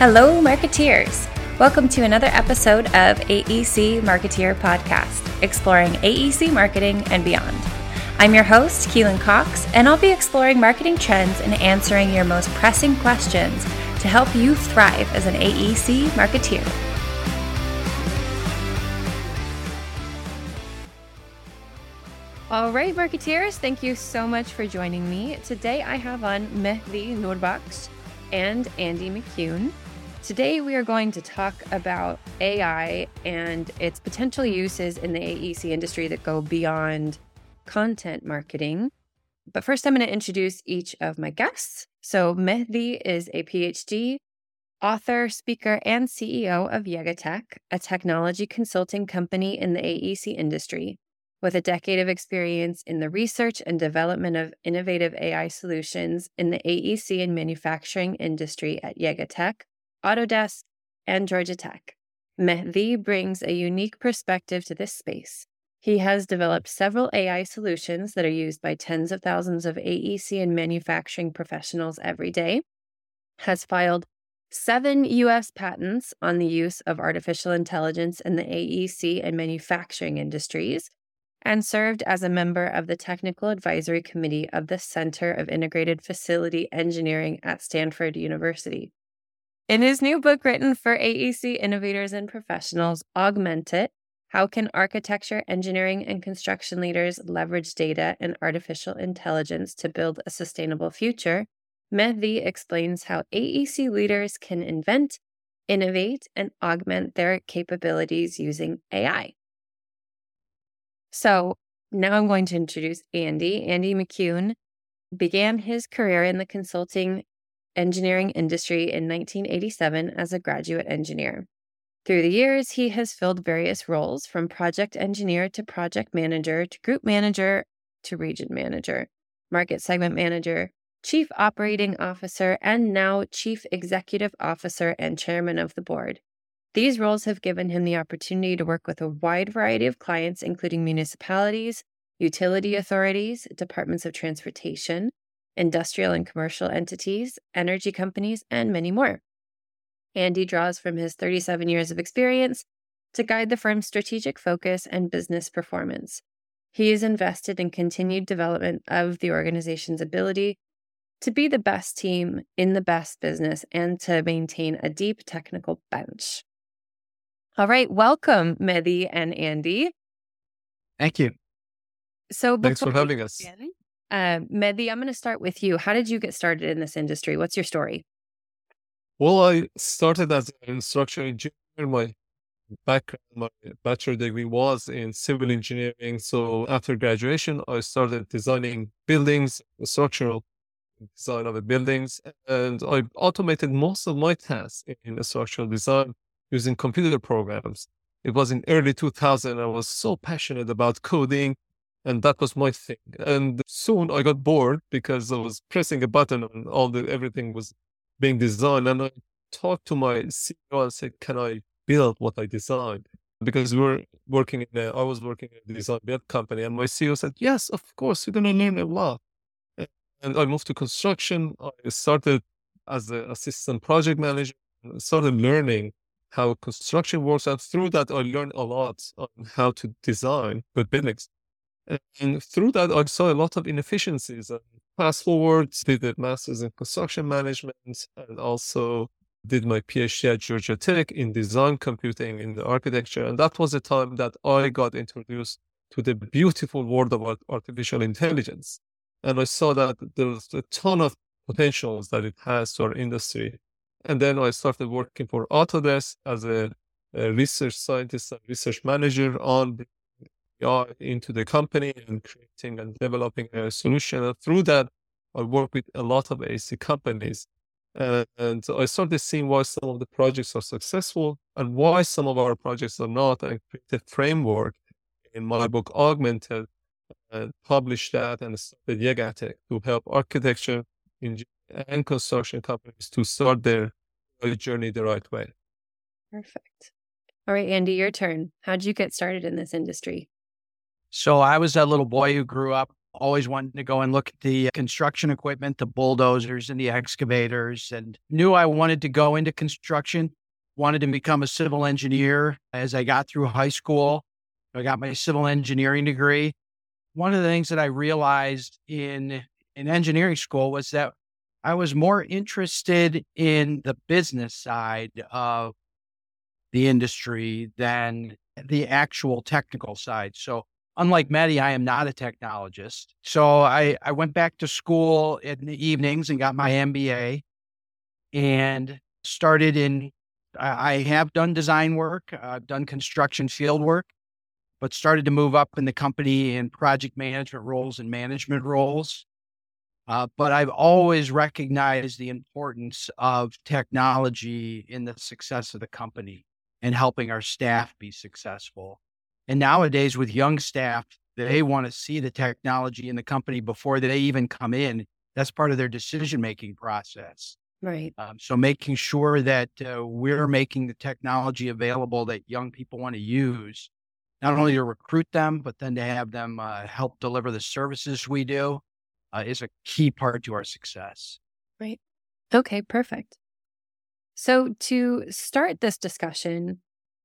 Hello, marketeers. Welcome to another episode of AEC Marketeer Podcast, exploring AEC marketing and beyond. I'm your host, Keelan Cox, and I'll be exploring marketing trends and answering your most pressing questions to help you thrive as an AEC marketeer. All right, marketeers, thank you so much for joining me. Today I have on Mehdi Noorbakhsh and Andy McCune. Today we are going to talk about AI and its potential uses in the AEC industry that go beyond content marketing. But first I'm going to introduce each of my guests. So Mehdi is a PhD, author, speaker, and CEO of YegaTech, a technology consulting company in the AEC industry. With a decade of experience in the research and development of innovative AI solutions in the AEC and manufacturing industry at YegaTech, Autodesk, and Georgia Tech, Mehdi brings a unique perspective to this space. He has developed several AI solutions that are used by tens of thousands of AEC and manufacturing professionals every day, has filed 7 U.S. patents on the use of artificial intelligence in the AEC and manufacturing industries, and served as a member of the Technical Advisory Committee of the Center of Integrated Facility Engineering at Stanford University. In his new book written for AEC innovators and professionals, Augment It: How Can Architecture, Engineering, and Construction Leaders Leverage Data and Artificial Intelligence to Build a Sustainable Future, Mehdi explains how AEC leaders can invent, innovate, and augment their capabilities using AI. So now I'm going to introduce Andy. Andy McCune began his career in the consulting engineering industry in 1987 as a graduate engineer. Through the years, he has filled various roles from project engineer to project manager to group manager to region manager, market segment manager, chief operating officer, and now chief executive officer and chairman of the board. These roles have given him the opportunity to work with a wide variety of clients, including municipalities, utility authorities, departments of transportation, industrial and commercial entities, energy companies, and many more. Andy draws from his 37 years of experience to guide the firm's strategic focus and business performance. He is invested in continued development of the organization's ability to be the best team in the best business and to maintain a deep technical bench. All right, welcome, Mehdi and Andy. Thank you. So Thanks for having us. Mehdi, I'm going to start with you. How did you get started in this industry? What's your story? Well, I started as an structural engineer. My background, my bachelor degree was in civil engineering. So after graduation, I started designing buildings, the structural design of the buildings, and I automated most of my tasks in structural design using computer programs. It was in early 2000. I was so passionate about coding, and that was my thing. And soon I got bored because I was pressing a button and everything was being designed. And I talked to my CEO and said, "Can I build what I designed?" Because I was working in a design build company, and my CEO said, "Yes, of course, you're going to learn a lot." And I moved to construction. I started as an assistant project manager and started learning how construction works. And through that, I learned a lot on how to design good buildings. And through that, I saw a lot of inefficiencies. And fast forward, did a master's in construction management and also did my PhD at Georgia Tech in design computing in the architecture. And that was the time that I got introduced to the beautiful world of artificial intelligence. And I saw that there's a ton of potentials that it has to our industry. And then I started working for Autodesk as a research scientist and research manager on AI into the company and creating and developing a solution. And through that, I work with a lot of AC companies. And I started seeing why some of the projects are successful and why some of our projects are not. I created a framework in my book, Augmented, and published that and started YegaTech to help architecture and construction companies to start their journey the right way. Perfect. All right, Andy, your turn. How did you get started in this industry? So I was that little boy who grew up always wanted to go and look at the construction equipment, the bulldozers and the excavators, and knew I wanted to go into construction, wanted to become a civil engineer. As I got through high school, I got my civil engineering degree. One of the things that I realized in engineering school was that I was more interested in the business side of the industry than the actual technical side. So unlike Mehdi, I am not a technologist. So I went back to school in the evenings and got my MBA and started I have done design work. I've done construction field work, but started to move up in the company in project management roles and management roles. But I've always recognized the importance of technology in the success of the company and helping our staff be successful. And nowadays with young staff, they want to see the technology in the company before they even come in. That's part of their decision-making process. Right. So making sure that we're making the technology available that young people want to use, not only to recruit them, but then to have them help deliver the services we do is a key part to our success. Right. Okay, perfect. So to start this discussion,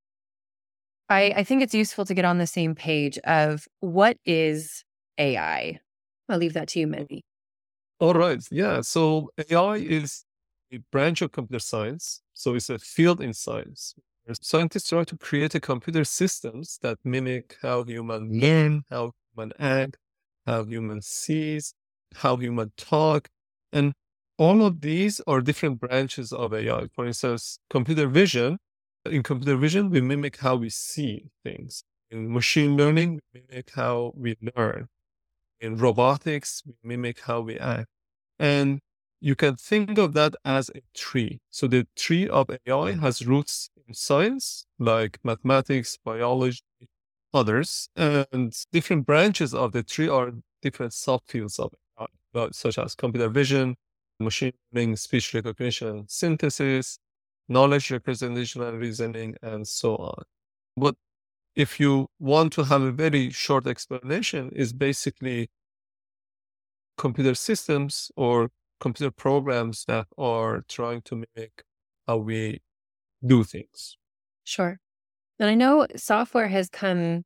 I think it's useful to get on the same page of what is AI. I'll leave that to you, Mehdi. All right. Yeah. So AI is a branch of computer science. So it's a field in science. Scientists try to create a computer systems that mimic how human learn, how human act, how human sees, how human talk. And all of these are different branches of AI. For instance, computer vision. In computer vision, we mimic how we see things. In machine learning, we mimic how we learn. In robotics, we mimic how we act. And you can think of that as a tree. So the tree of AI has roots in science, like mathematics, biology, others. And different branches of the tree are different subfields of AI, such as computer vision, machine learning, speech recognition, synthesis, knowledge representation and reasoning, and so on. But if you want to have a very short explanation, is basically computer systems or computer programs that are trying to mimic how we do things. Sure. And I know software has come,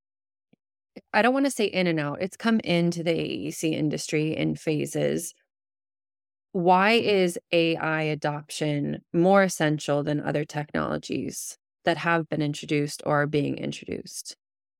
I don't want to say in and out, it's come into the AEC industry in phases. Why is AI adoption more essential than other technologies that have been introduced or are being introduced?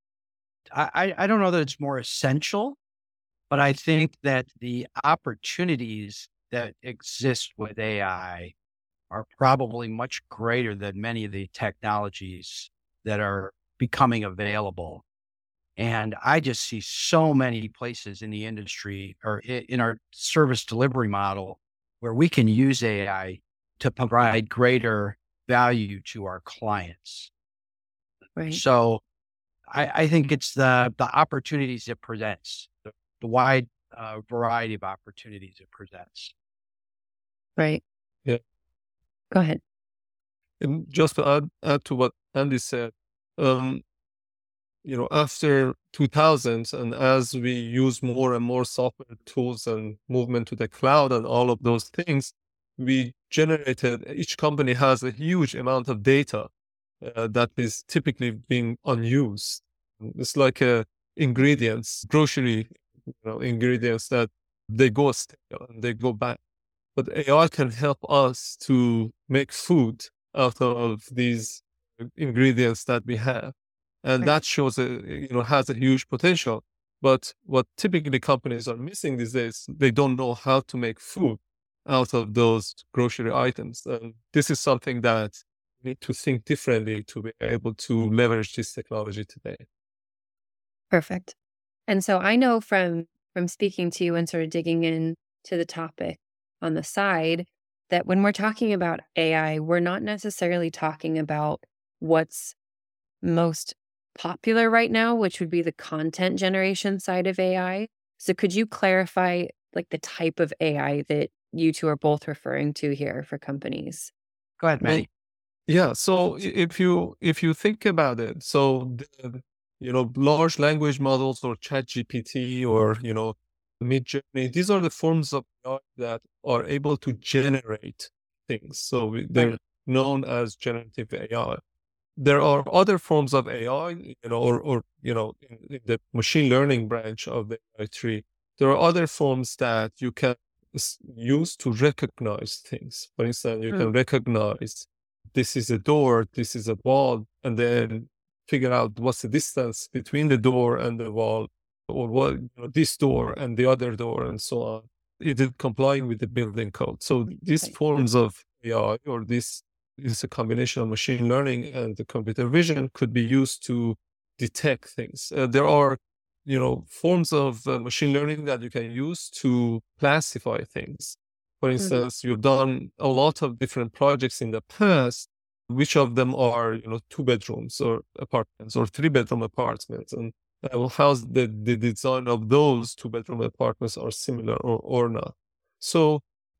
I don't know that it's more essential, but I think that the opportunities that exist with AI are probably much greater than many of the technologies that are becoming available. And I just see so many places in the industry or in our service delivery model where we can use AI to provide greater value to our clients. Right. So I think it's the opportunities it presents, the wide variety of opportunities it presents. Right. Yeah. Go ahead. And just to add to what Andy said, after 2000s, and as we use more and more software tools and movement to the cloud and all of those things, each company has a huge amount of data that is typically being unused. It's like grocery ingredients that they go stale and they go bad. But AI can help us to make food out of these ingredients that we have. And that shows, has a huge potential. But what typically companies are missing these days, they don't know how to make food out of those grocery items. And this is something that we need to think differently to be able to leverage this technology today. Perfect. And so I know from speaking to you and sort of digging in to the topic on the side that when we're talking about AI, we're not necessarily talking about what's most popular right now, which would be the content generation side of AI. So could you clarify like the type of AI that you two are both referring to here for companies? Go ahead, Mehdi. Yeah. So if you think about it, so large language models or ChatGPT or Midjourney. These are the forms of AI that are able to generate things. So they're known as generative AI. There are other forms of AI, in the machine learning branch of the AI tree. There are other forms that you can use to recognize things. For instance, you can recognize this is a door, this is a wall, and then figure out what's the distance between the door and the wall, or what this door and the other door, and so on. It is complying with the building code. So these forms of AI, or this is a combination of machine learning and the computer vision, could be used to detect things. There are, forms of machine learning that you can use to classify things. For instance, you've done a lot of different projects in the past. Which of them are, 2 bedrooms or apartments, or 3-bedroom apartments, and how the design of those 2-bedroom apartments are similar or not. So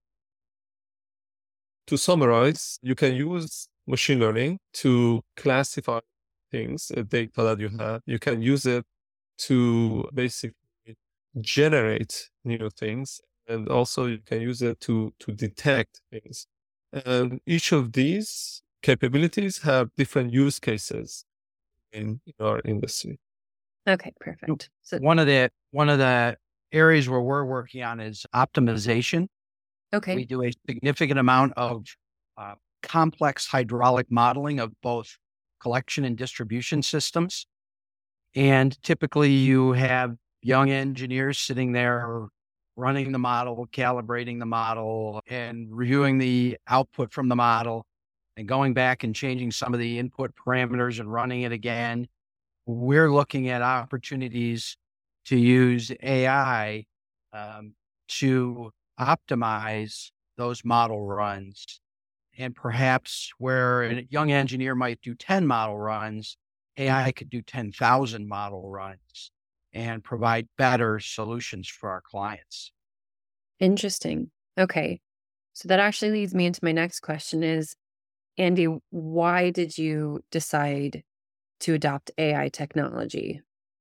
to summarize, you can use machine learning to classify things, data that you have. You can use it to basically generate new things, and also you can use it to detect things. And each of these capabilities have different use cases in our industry. Okay, perfect. So one of the areas where we're working on is optimization. Okay. We do a significant amount of complex hydraulic modeling of both collection and distribution systems. And typically you have young engineers sitting there running the model, calibrating the model, and reviewing the output from the model, and going back and changing some of the input parameters and running it again. We're looking at opportunities to use AI to optimize those model runs. And perhaps where a young engineer might do 10 model runs, AI could do 10,000 model runs and provide better solutions for our clients. Interesting. Okay. So that actually leads me into my next question is, Andy, why did you decide to adopt AI technology?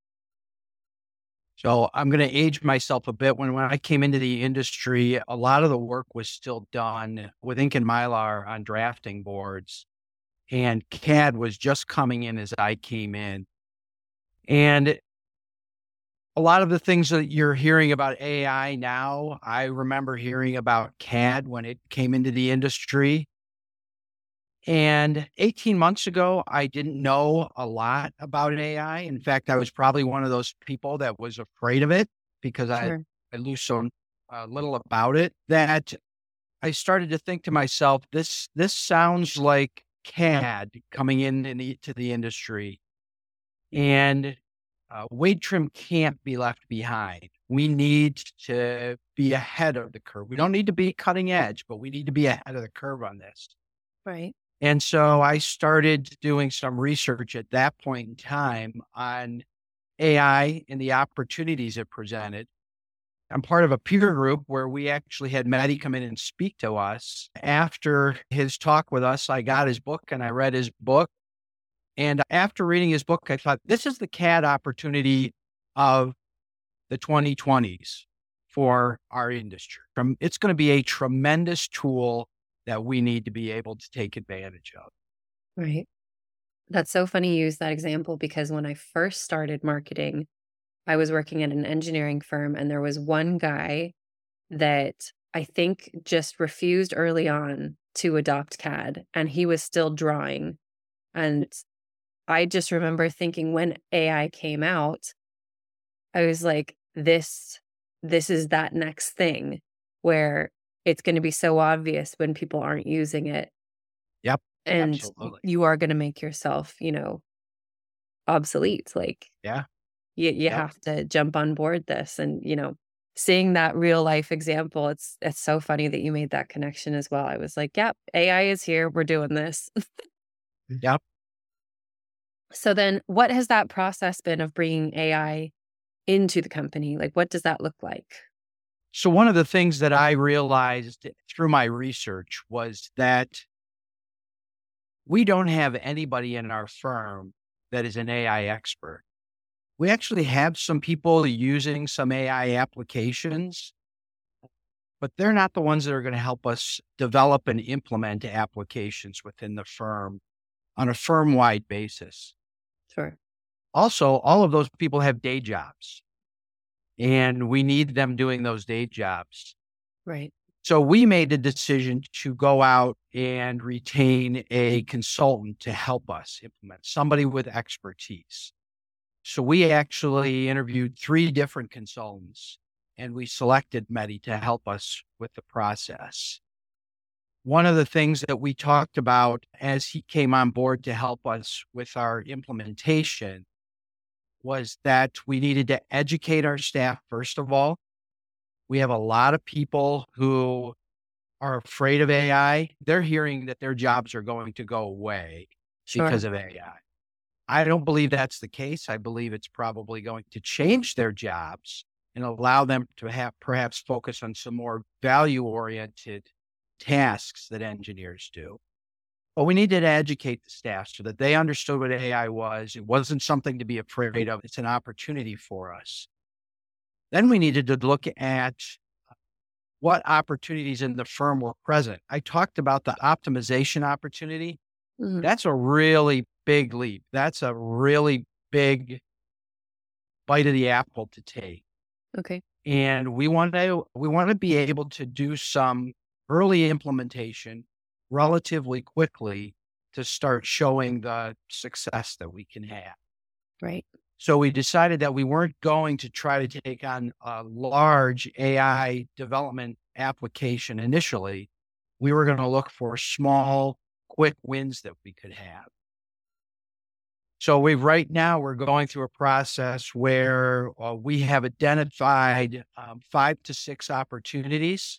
So I'm going to age myself a bit. When I came into the industry, a lot of the work was still done with ink and Mylar on drafting boards, and CAD was just coming in as I came in. And a lot of the things that you're hearing about AI now, I remember hearing about CAD when it came into the industry. And 18 months ago, I didn't know a lot about AI. In fact, I was probably one of those people that was afraid of it because I knew so little about it, that I started to think to myself, this sounds like CAD coming into the industry. And Wade Trim can't be left behind. We need to be ahead of the curve. We don't need to be cutting edge, but we need to be ahead of the curve on this. Right. And so I started doing some research at that point in time on AI and the opportunities it presented. I'm part of a peer group where we actually had Maddie come in and speak to us. After his talk with us, I got his book and I read his book. And after reading his book, I thought, this is the CAD opportunity of the 2020s for our industry. It's going to be a tremendous tool that we need to be able to take advantage of. Right. That's so funny you use that example, because when I first started marketing, I was working at an engineering firm, and there was one guy that I think just refused early on to adopt CAD, and he was still drawing. And I just remember thinking, when AI came out, I was like, this is that next thing where it's going to be so obvious when people aren't using it. Yep. And absolutely. you are going to make yourself, obsolete. Like, Yeah. you have to jump on board this. And, seeing that real life example, it's so funny that you made that connection as well. I was like, yep, AI is here. We're doing this. Yep. So then what has that process been of bringing AI into the company? Like, what does that look like? So one of the things that I realized through my research was that we don't have anybody in our firm that is an AI expert. We actually have some people using some AI applications, but they're not the ones that are going to help us develop and implement applications within the firm on a firm-wide basis. Sure. Also, all of those people have day jobs, and we need them doing those day jobs. Right. So we made the decision to go out and retain a consultant to help us implement, somebody with expertise. So we actually interviewed 3 different consultants, and we selected Mehdi to help us with the process. One of the things that we talked about as he came on board to help us with our implementation was that we needed to educate our staff, first of all. We have a lot of people who are afraid of AI. They're hearing that their jobs are going to go away because Sure. of AI. I don't believe that's the case. I believe it's probably going to change their jobs and allow them to have perhaps focus on some more value-oriented tasks that engineers do. But we needed to educate the staff so that they understood what AI was. It wasn't something to be afraid of. It's an opportunity for us. Then we needed to look at what opportunities in the firm were present. I talked about the optimization opportunity. Mhm. That's a really big leap. That's a really big bite of the apple to take. Okay. And we want to be able to do some early implementation relatively quickly to start showing the success that we can have. Right. So we decided that we weren't going to try to take on a large AI development application initially. We were going to look for small, quick wins that we could have. So right now we're going through a process where we have identified 5 to 6 opportunities.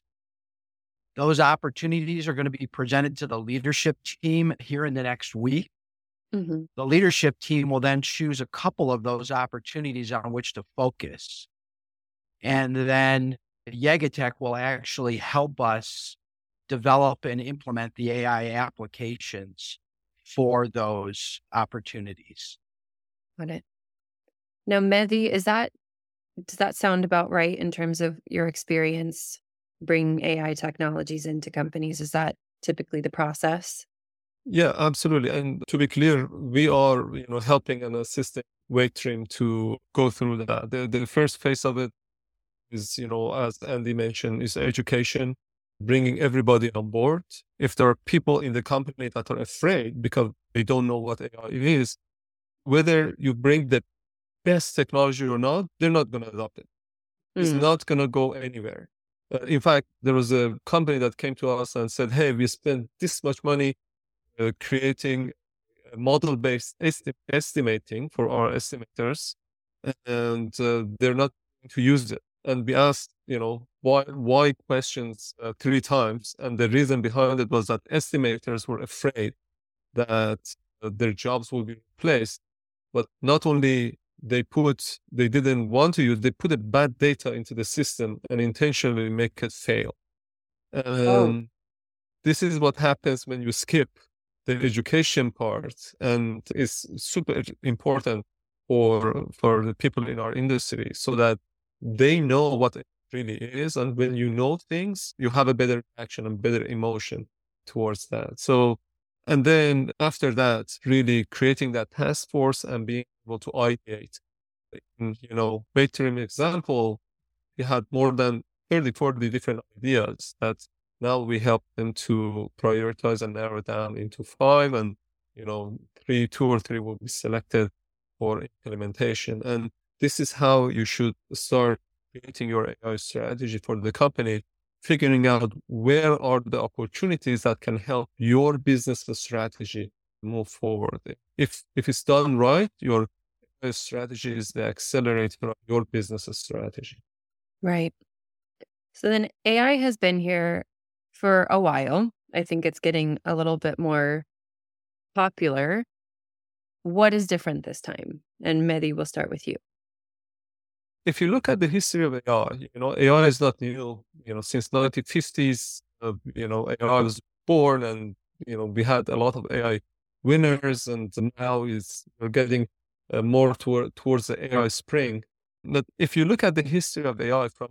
Those opportunities are going to be presented to the leadership team here in the next week. Mhm. The leadership team will then choose a couple of those opportunities on which to focus. And then Yegatech will actually help us develop and implement the AI applications for those opportunities. Got it. Now, Mehdi, does that sound about right in terms of your experience bringing AI technologies into companies? Is that typically the process? Yeah, absolutely. And to be clear, we are, helping and assisting Waitrim to go through that. The first phase of it is, as Andy mentioned, is education, bringing everybody on board. If there are people in the company that are afraid because they don't know what AI is, whether you bring the best technology or not, they're not going to adopt it. It's Mm. not going to go anywhere. In fact, there was a company that came to us and said, hey, we spent this much money creating model-based estimating for our estimators, and they're not going to use it. And we asked, why questions 3 times, and the reason behind it was that estimators were afraid that their jobs will be replaced. But not only they didn't want to use, they put a bad data into the system and intentionally make it fail. Oh, This is what happens when you skip the education part, and it's super important for the people in our industry so that they know what it really is. And when you know things, you have a better action and better emotion towards that. So, and then after that, really creating that task force and being able to ideate. In, Baytrim example, we had more than 30, 40 different ideas that now we help them to prioritize and narrow down into 5, and, 2 or 3 will be selected for implementation. And this is how you should start creating your AI strategy for the company, figuring out where are the opportunities that can help your business strategy move forward. If it's done right, your strategy is the accelerator of your business strategy. right. So then AI has been here for a while. I think it's getting a little bit more popular. What is different this time? And Mehdi, we'll start with you. If you look at the history of AI, AI is not new. Since 1950s, AI was born, and we had a lot of AI winners, and now we're getting more towards the AI spring. But if you look at the history of AI from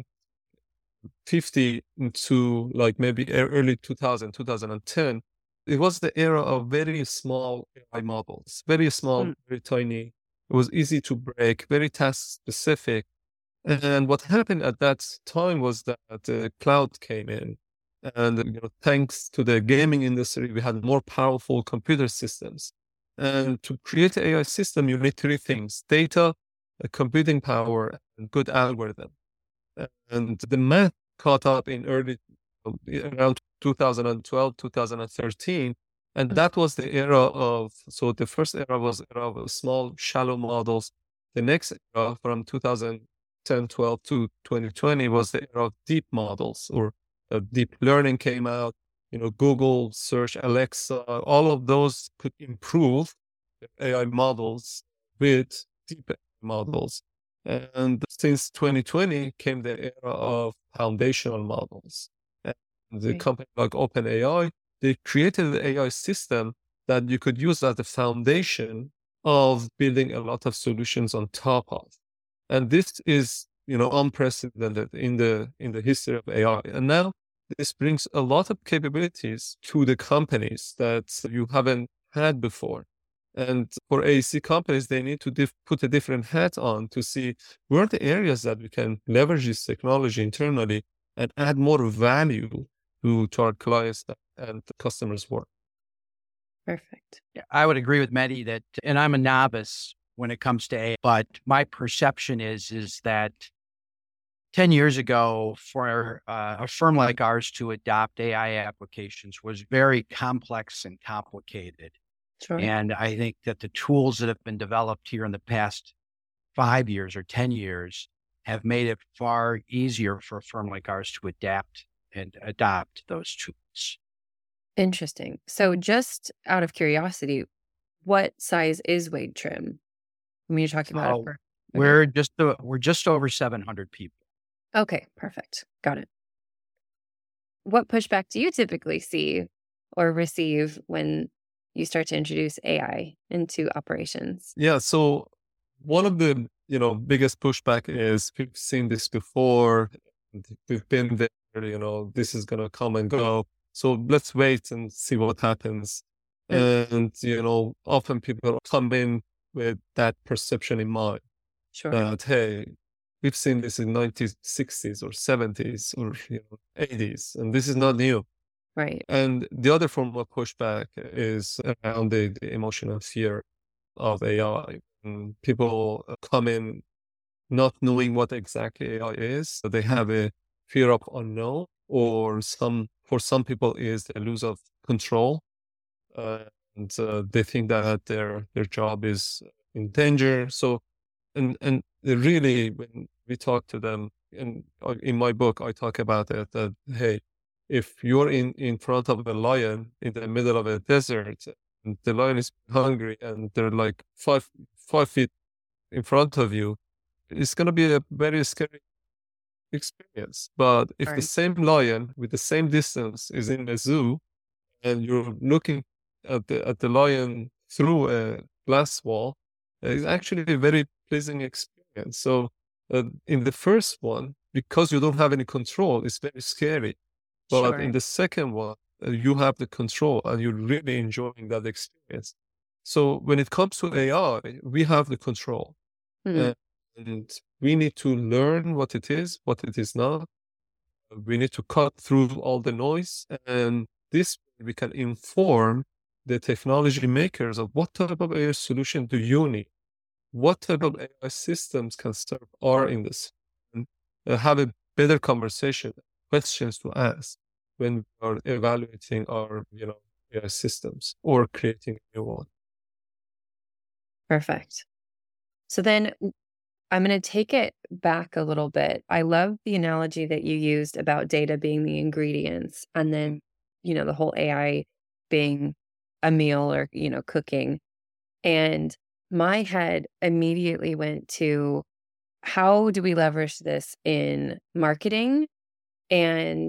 1950 to like maybe early 2010, it was the era of very small AI models, very small, very tiny. It was easy to break, very task specific. And what happened at that time was that the cloud came in. And thanks to the gaming industry, we had more powerful computer systems. And to create an AI system, you need three things: data, computing power, and good algorithm. And the math caught up in around 2012, 2013. And that was the era so the first era was era of small, shallow models. The next era from 2010, 12 to 2020 was the era of deep models, or deep learning came out. Google search, Alexa, all of those could improve AI models with deep models. And since 2020 came the era of foundational models. And the company like OpenAI, they created an AI system that you could use as the foundation of building a lot of solutions on top of. And this is, unprecedented in the history of AI. And now this brings a lot of capabilities to the companies that you haven't had before. And for AEC companies, they need to put a different hat on to see where are the areas that we can leverage this technology internally and add more value to our clients and customers' work. Perfect. Yeah, I would agree with Mehdi that, and I'm a novice when it comes to AI, but my perception is that 10 years ago, for a firm like ours to adopt AI applications was very complex and complicated. Sure. And I think that the tools that have been developed here in the past 5 years or 10 years have made it far easier for a firm like ours to adapt and adopt those tools. Interesting. So just out of curiosity, what size is Wade Trim? When you're talking about it we're just over 700 people. Okay, perfect. Got it. What pushback do you typically see or receive when you start to introduce AI into operations? Yeah. So one of the, biggest pushback is we've seen this before. We've been there, this is going to come and go. So let's wait and see what happens. And, often people come in with that perception in mind. Sure. That, hey, we've seen this in 1960s or 70s or 80s, and this is not new. Right. And the other form of pushback is around the emotional fear of AI. And people come in not knowing what exactly AI is. So they have a fear of unknown, or for some people is a lose of control. And they think that their job is in danger. So, and really, when we talk to them, and in my book, I talk about it, that, hey, if you're in front of a lion in the middle of a desert, and the lion is hungry and they're like five feet in front of you, it's going to be a very scary experience. But if the same lion with the same distance is in a zoo and you're looking at the lion through a glass wall, it's actually a very pleasing experience. So in the first one, because you don't have any control, it's very scary. But in the second one, you have the control and you're really enjoying that experience. So when it comes to AI, we have the control. And we need to learn what it is not. We need to cut through all the noise. And this way we can inform the technology makers of what type of AI solution do you need? What type of AI systems can serve our industry? And have a better conversation, questions to ask when we are evaluating our, AI systems or creating a new one. Perfect. So then I'm going to take it back a little bit. I love the analogy that you used about data being the ingredients and then, the whole AI being a meal or, cooking. And my head immediately went to, how do we leverage this in marketing? And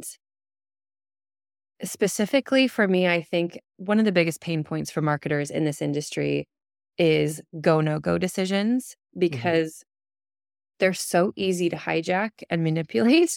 specifically for me, I think one of the biggest pain points for marketers in this industry is go, no go decisions because they're so easy to hijack and manipulate.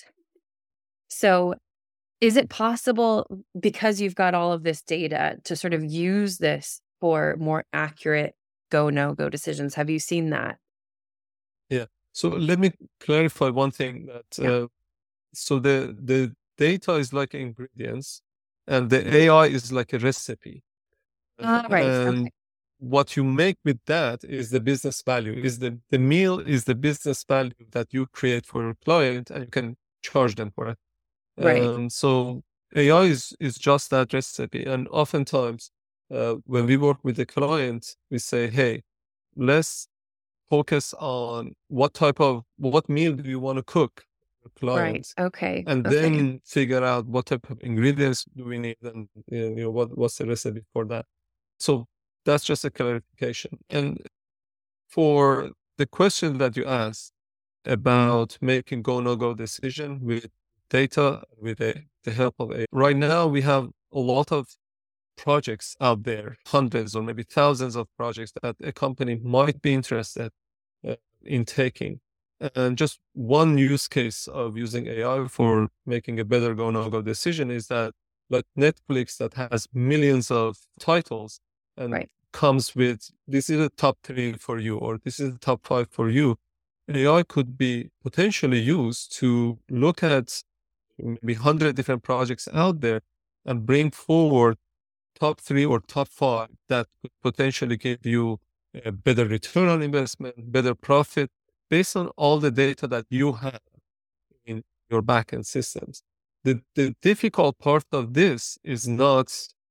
So is it possible, because you've got all of this data, to sort of use this for more accurate go, no go decisions? Have you seen that? Yeah. So let me clarify one thing that so the data is like ingredients and the AI is like a recipe. Right. And Okay. what you make with that is the business value, is the meal is the business value that you create for your client and you can charge them for it. Right. So AI is just that recipe. And oftentimes when we work with the client, we say, hey, let's focus on what meal do you want to cook for the Right. client, Okay. and Okay. then figure out what type of ingredients do we need and what's the recipe for that. So that's just a clarification. And for the question that you asked about making go no go decision with data, with the help of AI, right now we have a lot of projects out there, hundreds or maybe thousands of projects that a company might be interested in taking. And just one use case of using AI for making a better go no go decision is that, like Netflix, that has millions of titles and Right. comes with, this is a top 3 for you, or this is the top 5 for you. AI could be potentially used to look at maybe 100 different projects out there and bring forward top 3 or top 5 that could potentially give you a better return on investment, better profit, based on all the data that you have in your backend systems. The difficult part of this is not,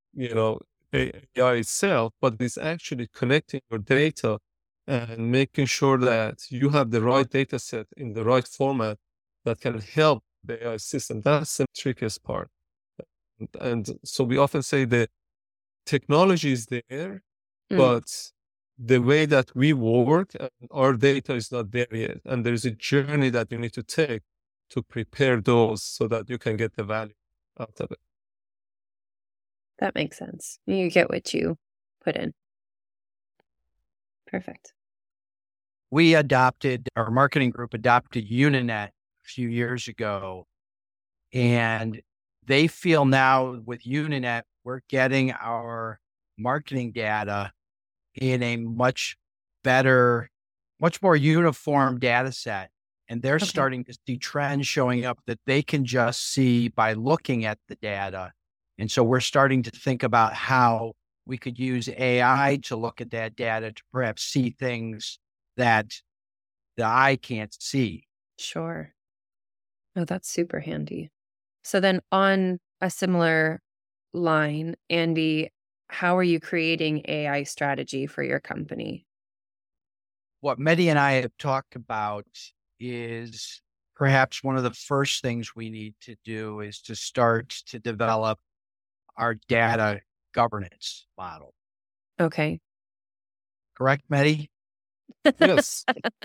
AI itself, but it's actually connecting your data and making sure that you have the right data set in the right format that can help the AI system. That's the trickiest part. And so we often say that technology is there, but the way that we work and our data is not there yet. And there's a journey that you need to take to prepare those so that you can get the value out of it. That makes sense. You get what you put in. Perfect. Our marketing group adopted Uninet a few years ago. And they feel now with Uninet, we're getting our marketing data in a much better, much more uniform data set. And they're starting to see trends showing up that they can just see by looking at the data. And so we're starting to think about how we could use AI to look at that data to perhaps see things that the eye can't see. Sure. Oh, that's super handy. So then on a similar line, Andy, how are you creating AI strategy for your company? What Mehdi and I have talked about is perhaps one of the first things we need to do is to start to develop our data governance model. Okay. Correct, Mehdi? Yes.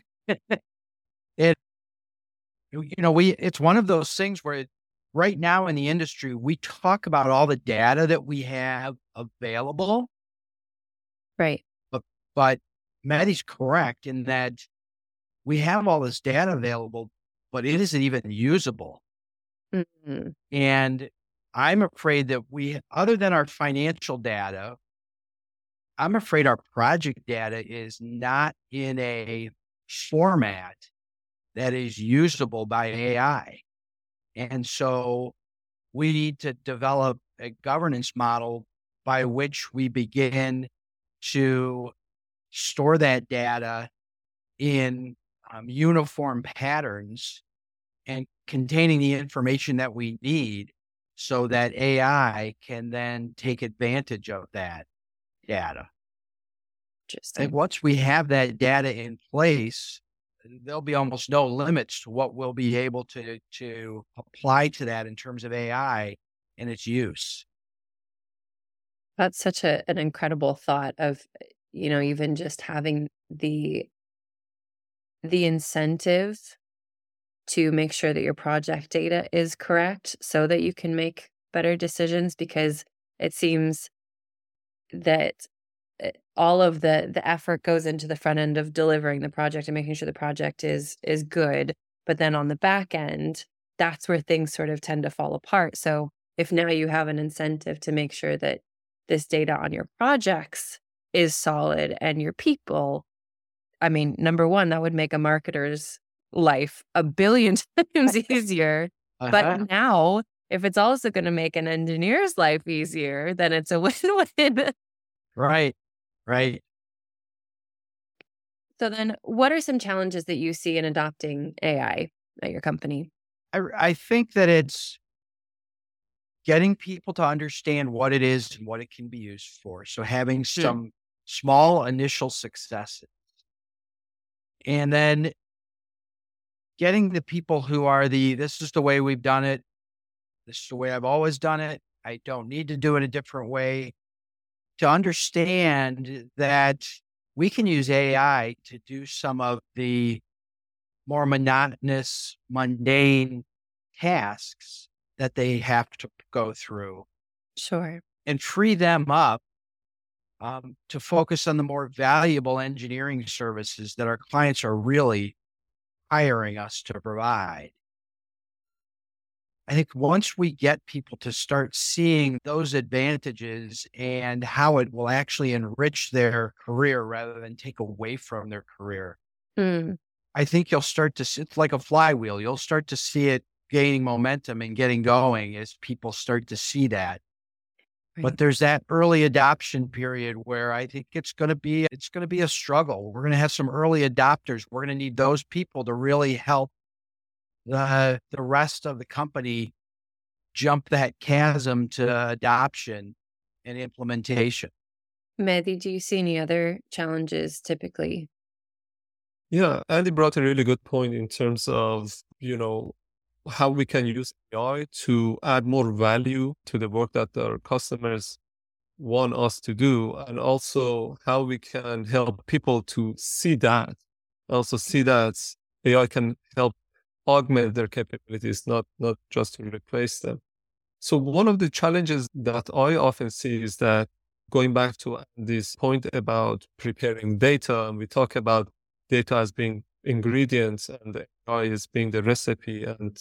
It's one of those things where right now in the industry, we talk about all the data that we have available. Right. But Mehdi's correct in that we have all this data available, but it isn't even usable. Mm-hmm. And I'm afraid that other than our financial data, I'm afraid our project data is not in a format that is usable by AI. And so we need to develop a governance model by which we begin to store that data in uniform patterns and containing the information that we need so that AI can then take advantage of that data. Interesting. And once we have that data in place, there'll be almost no limits to what we'll be able to apply to that in terms of AI and its use. That's such an incredible thought of, even just having the incentive to make sure that your project data is correct so that you can make better decisions, because it seems that all of the effort goes into the front end of delivering the project and making sure the project is good. But then on the back end, that's where things sort of tend to fall apart. So if now you have an incentive to make sure that this data on your projects is solid and your people, I mean, number one, that would make a marketer's life a billion times easier. But now, if it's also going to make an engineer's life easier, then it's a win-win. Right. So then what are some challenges that you see in adopting AI at your company? I think that it's getting people to understand what it is and what it can be used for. So having some small initial successes, and then getting the people who are this is the way we've done it. This is the way I've always done it. I don't need to do it a different way, to understand that we can use AI to do some of the more monotonous, mundane tasks that they have to go through. Sure. And free them up to focus on the more valuable engineering services that our clients are really hiring us to provide. I think once we get people to start seeing those advantages and how it will actually enrich their career rather than take away from their career, I think you'll start to see, it's like a flywheel. You'll start to see it gaining momentum and getting going as people start to see that. Right. But there's that early adoption period where I think it's going to be a struggle. We're going to have some early adopters. We're going to need those people to really help the rest of the company jump that chasm to adoption and implementation. Mehdi, do you see any other challenges typically? Yeah, Andy brought a really good point in terms of, how we can use AI to add more value to the work that our customers want us to do, and also how we can help people to see that, AI can help augment their capabilities, not just to replace them. So one of the challenges that I often see is that, going back to this point about preparing data, and we talk about data as being ingredients and the AI is being the recipe, and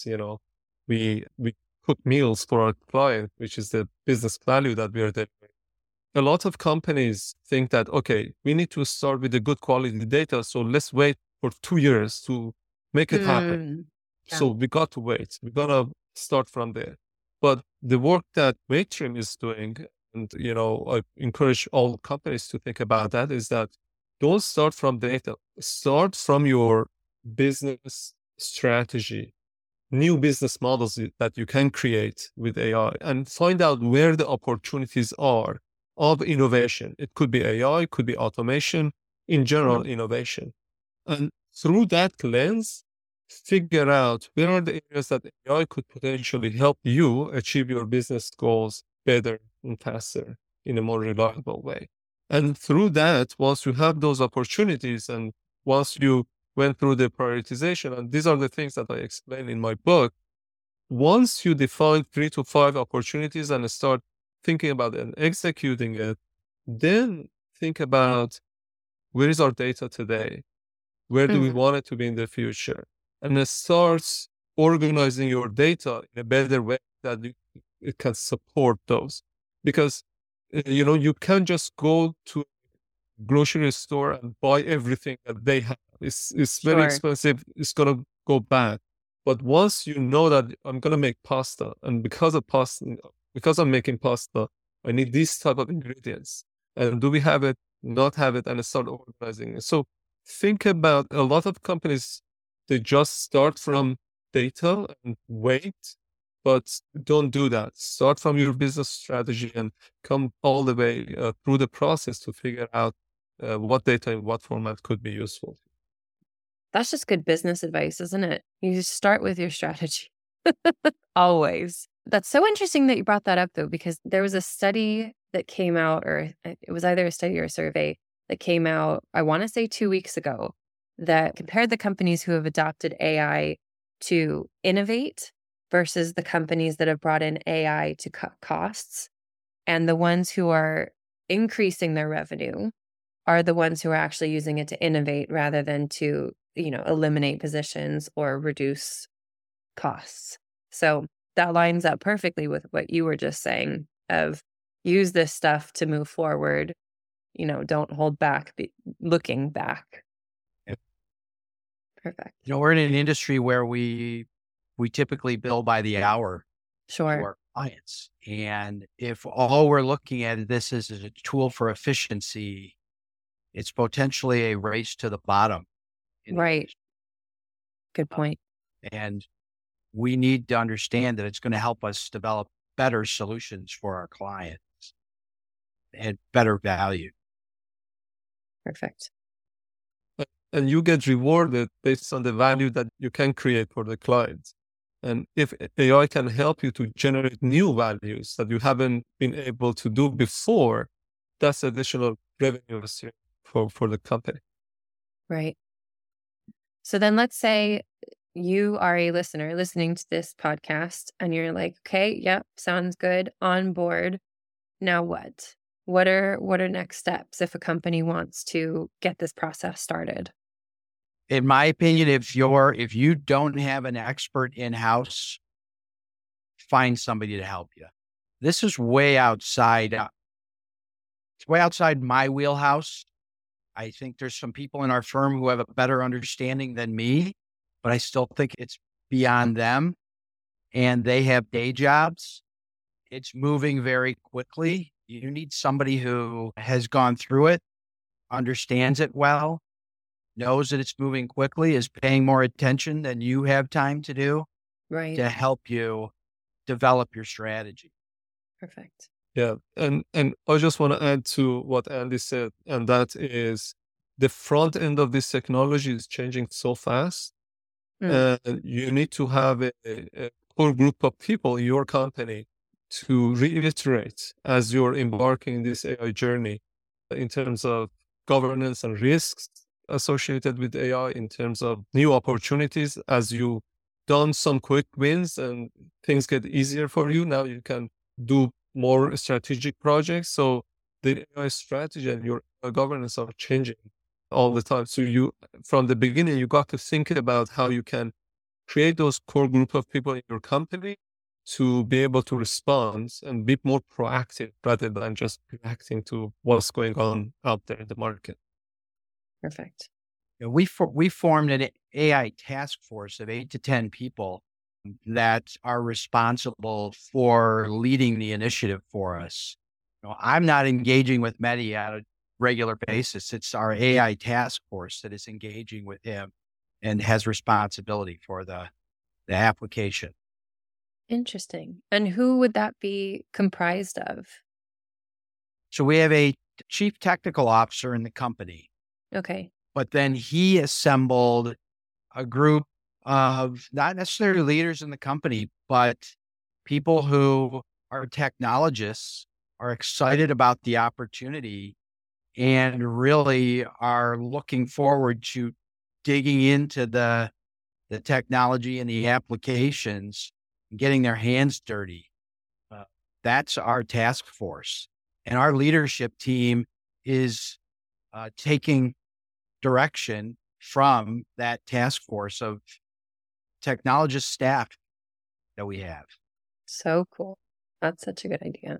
we cook meals for our client, which is the business value that we are delivering. A lot of companies think that, okay, we need to start with the good quality data, so let's wait for 2 years to make it happen. Yeah. So we got to wait. We got to start from there. But the work that Matrim is doing, and I encourage all companies to think about that, is that don't start from data. Start from your business strategy, new business models that you can create with AI, and find out where the opportunities are of innovation. It could be AI, it could be automation, in general innovation. And through that lens, figure out where are the areas that AI could potentially help you achieve your business goals better and faster in a more reliable way. And through that, once you have those opportunities, and once you went through the prioritization, and these are the things that I explain in my book, once you define 3 to 5 opportunities and start thinking about it and executing it, then think about, where is our data today? Where do we want it to be in the future? And it starts organizing your data in a better way that it can support those. Because you can't just go to a grocery store and buy everything that they have. It's very expensive. It's going to go bad. But once you know that I'm going to make pasta, and because I'm making pasta, I need these type of ingredients. And do we have it, not have it, and start organizing it. So think about, a lot of companies, they just start from data and wait. But don't do that. Start from your business strategy and come all the way through the process to figure out what data in what format could be useful. That's just good business advice, isn't it? You just start with your strategy. Always. That's so interesting that you brought that up, though, because there was a study that came out, or it was either a study or a survey that came out, I want to say 2 weeks ago, that compared the companies who have adopted AI to innovate versus the companies that have brought in AI to cut costs. And the ones who are increasing their revenue are the ones who are actually using it to innovate rather than to, eliminate positions or reduce costs. So that lines up perfectly with what you were just saying of use this stuff to move forward, don't hold back, looking back. Yep. Perfect. We're in an industry where we typically bill by the hour to Sure. our clients. And if all we're looking at this is a tool for efficiency, it's potentially a race to the bottom. Right. Good point. And we need to understand that it's going to help us develop better solutions for our clients and better value. Perfect. And you get rewarded based on the value that you can create for the client. And if AI can help you to generate new values that you haven't been able to do before, that's additional revenue stream for the company. Right. So then let's say you are a listener listening to this podcast and you're like, okay, yep, sounds good, on board. Now what? What are next steps if a company wants to get this process started? In my opinion, if you don't have an expert in-house, find somebody to help you. This is way outside. It's way outside my wheelhouse. I think there's some people in our firm who have a better understanding than me, but I still think it's beyond them, and they have day jobs. It's moving very quickly. You need somebody who has gone through it, understands it well, knows that it's moving quickly, is paying more attention than you have time to do, right, to help you develop your strategy. Perfect. Yeah. And I just want to add to what Andy said, and that is the front end of this technology is changing so fast. And you need to have a core group of people in your company to reiterate as you're embarking in this AI journey in terms of governance and risks associated with AI, in terms of new opportunities. As you've done some quick wins and things get easier for you, now you can do more strategic projects. So the AI strategy and your governance are changing all the time. So you, from the beginning, you got to think about how you can create those core group of people in your company to be able to respond and be more proactive rather than just reacting to what's going on out there in the market. Perfect. We formed an AI task force of 8 to 10 people that are responsible for leading the initiative for us. I'm not engaging with Mehdi on a regular basis. It's our AI task force that is engaging with him and has responsibility for the application. Interesting. And who would that be comprised of? So we have a chief technical officer in the company. Okay. But then he assembled a group of not necessarily leaders in the company, but people who are technologists, are excited about the opportunity, and really are looking forward to digging into the technology and the applications, and getting their hands dirty. That's our task force. And our leadership team is taking direction from that task force of technologist staff that we have. So cool. That's such a good idea.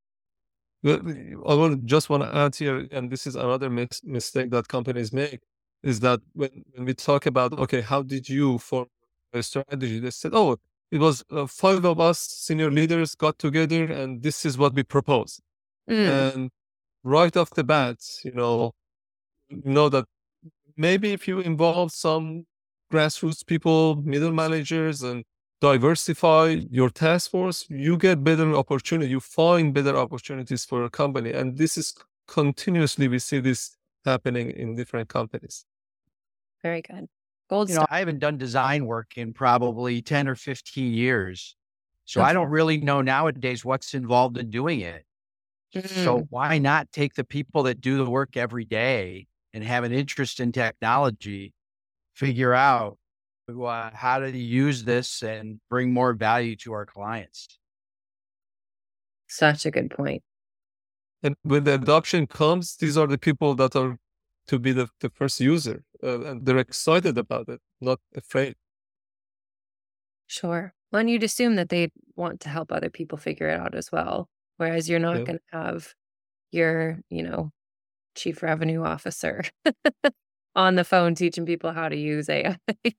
I just want to add here, and this is another mistake that companies make, is that when we talk about, okay, how did you form a strategy? They said, oh, it was 5 of us senior leaders got together and this is what we proposed. And right off the bat, you know that maybe if you involve some grassroots people, middle managers, and diversify your task force, you get better opportunity. You find better opportunities for a company. And this is continuously, we see this happening in different companies. Very good. Gold star. I haven't done design work in probably 10 or 15 years. So I don't really know nowadays what's involved in doing it. So why not take the people that do the work every day and have an interest in technology, figure out how to use this and bring more value to our clients? Such a good point. And when the adoption comes, these are the people that are to be the first user, and they're excited about it, not afraid. Sure. Well, and you'd assume that they'd want to help other people figure it out as well. Whereas you're not Yeah. going to have your, chief revenue officer on the phone teaching people how to use AI.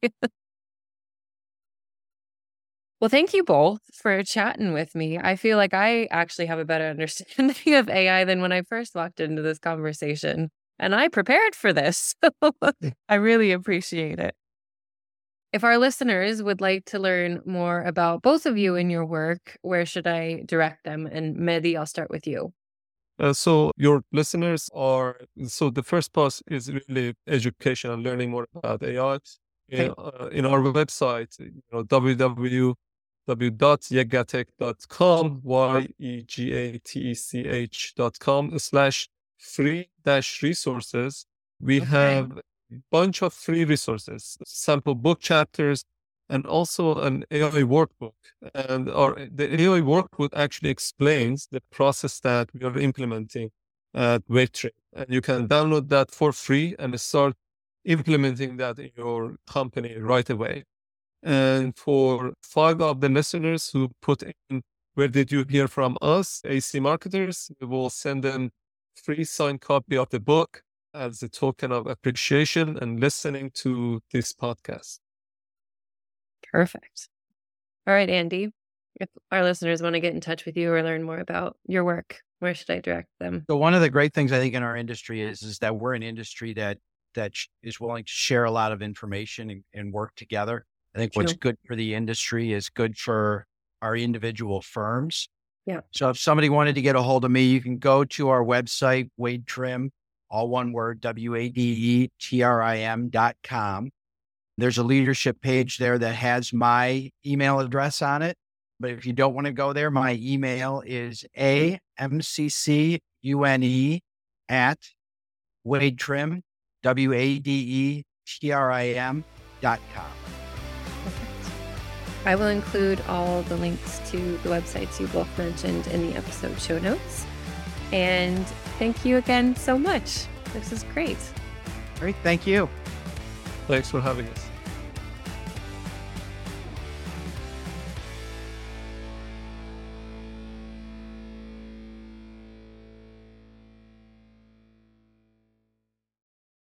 Well, thank you both for chatting with me. I feel like I actually have a better understanding of AI than when I first walked into this conversation. And I prepared for this. So I really appreciate it. If our listeners would like to learn more about both of you and your work, where should I direct them? And Mehdi, I'll start with you. So your listeners so the first part is really education and learning more about AI. In our website, www.yegatech.com, yegatech.com/free-resources. We have a bunch of free resources, sample book chapters, and also an AI workbook. And the AI workbook actually explains the process that we are implementing at WaveTrim. And you can download that for free and start implementing that in your company right away. And for 5 of the listeners who put in, where did you hear from us, AC Marketers, we will send them free signed copy of the book as a token of appreciation and listening to this podcast. Perfect. All right, Andy, if our listeners want to get in touch with you or learn more about your work, where should I direct them? So one of the great things I think in our industry is that we're an industry that is willing to share a lot of information and work together. I think what's good for the industry is good for our individual firms. Yeah. So if somebody wanted to get a hold of me, you can go to our website, WadeTrim, all one word, WADETRIM.com. There's a leadership page there that has my email address on it. But if you don't want to go there, my email is amccune@WadeTrim, WADETRIM.com. Perfect. I will include all the links to the websites you both mentioned in the episode show notes. And thank you again so much. This is great. Great. Thank you. Thanks for having us.